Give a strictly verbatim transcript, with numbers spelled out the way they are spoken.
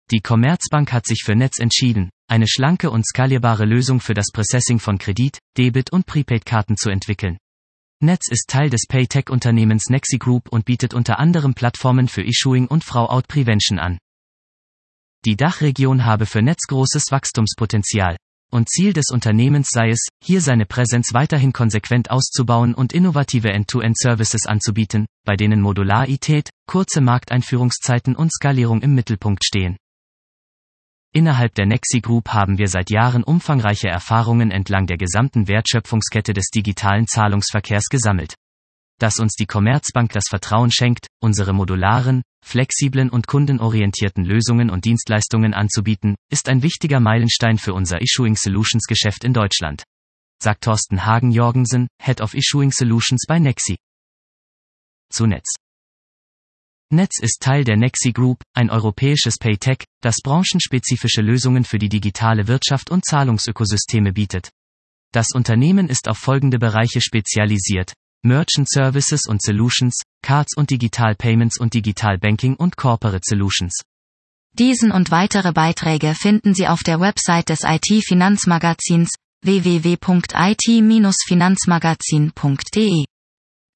Die Commerzbank hat sich für Netz entschieden, eine schlanke und skalierbare Lösung für das Processing von Kredit-, Debit- und Prepaid-Karten zu entwickeln. Netz ist Teil des Paytech-Unternehmens Nexi Group und bietet unter anderem Plattformen für Issuing und Fraud Prevention an. Die Dachregion habe für Netz großes Wachstumspotenzial. Und Ziel des Unternehmens sei es, hier seine Präsenz weiterhin konsequent auszubauen und innovative End-to-End-Services anzubieten, bei denen Modularität, kurze Markteinführungszeiten und Skalierung im Mittelpunkt stehen. Innerhalb der Nexi Group haben wir seit Jahren umfangreiche Erfahrungen entlang der gesamten Wertschöpfungskette des digitalen Zahlungsverkehrs gesammelt. Dass uns die Commerzbank das Vertrauen schenkt, unsere modularen, flexiblen und kundenorientierten Lösungen und Dienstleistungen anzubieten, ist ein wichtiger Meilenstein für unser Issuing Solutions Geschäft in Deutschland, sagt Thorsten Hagen-Jorgensen, Head of Issuing Solutions bei Nexi. Zu Netz. Netz ist Teil der Nexi Group, ein europäisches Paytech, das branchenspezifische Lösungen für die digitale Wirtschaft und Zahlungsökosysteme bietet. Das Unternehmen ist auf folgende Bereiche spezialisiert: Merchant Services und Solutions, Cards und Digital Payments und Digital Banking und Corporate Solutions. Diesen und weitere Beiträge finden Sie auf der Website des I T-Finanzmagazins w w w punkt i t Bindestrich finanzmagazin punkt d e.